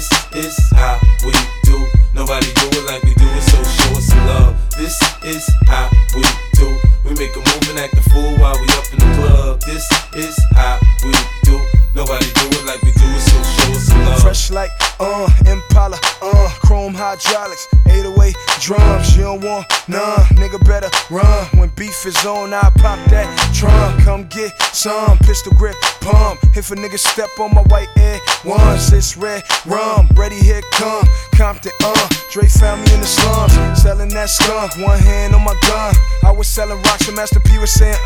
This is how we do. Nobody do it like we do it, so show us some love. This is how we do. We make a move and act a fool while we up in the club. This is how we do. Nobody do it like we do it, so show us some love. Fresh like Impala, chrome hydraulics, 808 drums. You don't want none, nigga better run. When beef is on, I pop that trunk. Come get some pistol grip pump. If a nigga step on my white Air Ones, it's red rum. Ready, here come Compton, Dre found me in the slums, selling that skunk. One hand on my gun. I was selling rocks and Master P was saying,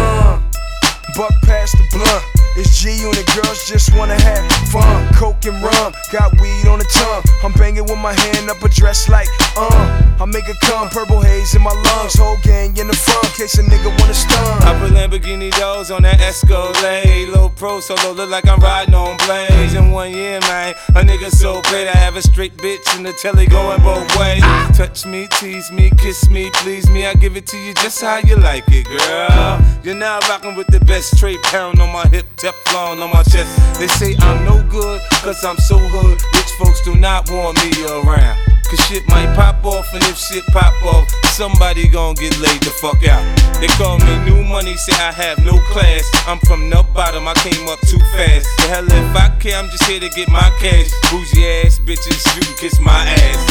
buck past the blunt. It's G-Unit, girls just wanna have fun. Coke and rum, got weed on the tongue. I'm banging with my hand up a dress like, I make it come, purple haze in my lungs. Whole gang in the front, case a nigga wanna stun. I put Lamborghini doors on that Escalade. Low pro solo, look like I'm riding on blades. In 1 year, man, a nigga so great. I have a straight bitch in the telly going both ways. Touch me, tease me, kiss me, please me. I give it to you just how you like it, girl. You're now rocking with the best. Straight pound on my hip, Teflon on my chest. They say I'm no good, cause I'm so hood. Rich folks do not want me around, cause shit might pop off, and if shit pop off, somebody gon' get laid the fuck out. They call me new money, say I have no class. I'm from the bottom, I came up too fast. The hell if I care, I'm just here to get my cash. Bougie ass bitches, you can kiss my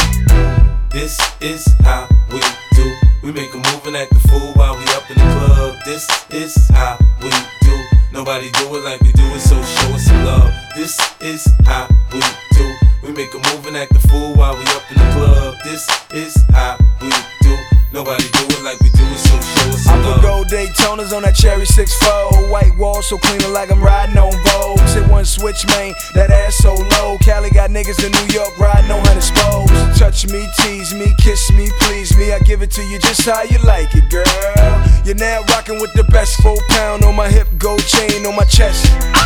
ass. This is how we do. We make a move and act a fool while we up in the club. This is how we do. Nobody do it like we do it, so show us some love. This is how we do. We make a move and act a fool while we up in the club. This is how we do. Nobody do it like we do it, so show us some love. I put gold Daytonas on that cherry 6-4. White wall so clean like I'm riding on Vogue. Hit one switch, man, that ass so low. Cali got niggas in New York riding on 100 spokes. Touch me, tease me, kiss me, please me. I give it to you just how you like it, girl. You're now rocking with the best. 4 pound on my hip, gold chain on my chest.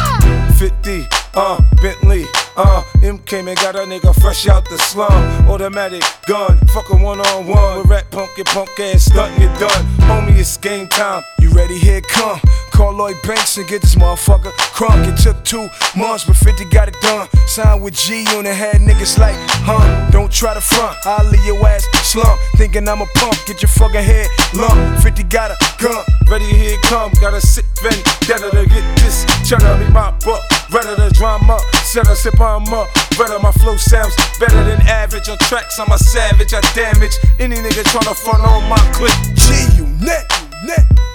50, Bentley, M came and got a nigga fresh out the slum. Automatic gun, fuckin' one-on-one. With rap punk ass stuntin', you done. Homie, it's game time. You ready? Here it come. Call Lloyd Banks and get this motherfucker crunk. It took 2 months, but 50 got it done. Signed with G-Unit, had niggas like, don't try to front, I'll leave your ass slump. Thinking I'm a punk, get your fucking head lump. 50 got a gun, ready, here it come. Got a sick vendetta to get this cheddar. Me mop up, redder the drama. Set a sip on up, redder my flow sounds better than average. On tracks, I'm a savage, I damage any nigga tryna front on my clip. G-Unit,